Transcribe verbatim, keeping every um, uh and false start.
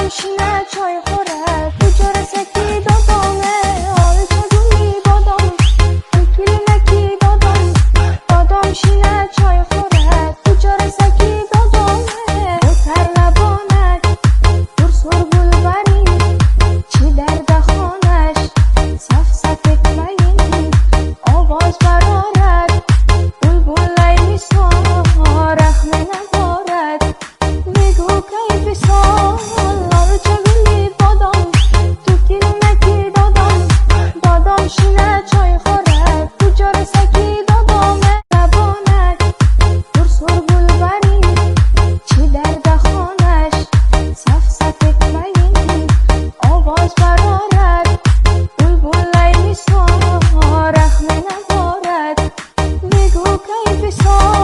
شینه چای خوره تو جرسکی دادامه آل چگونی بادام تو کلینکی دادام دادام شینه چای خوره تو جرسکی دادامه او تر لبانک در سر بلبری چی درد خانش صف صفک مینی آواز برارد بلبل لیسا رخم ندارد بگو کیف سال لال چگونی بادام تو کلینکی دادام دادام شینه چای خوره تو جرسکی دادامه لبانک در سر بلبری چی درد خانش صف صفک مینی آواز برارد بلبل لیسا رخم ندارد بگو کیف سال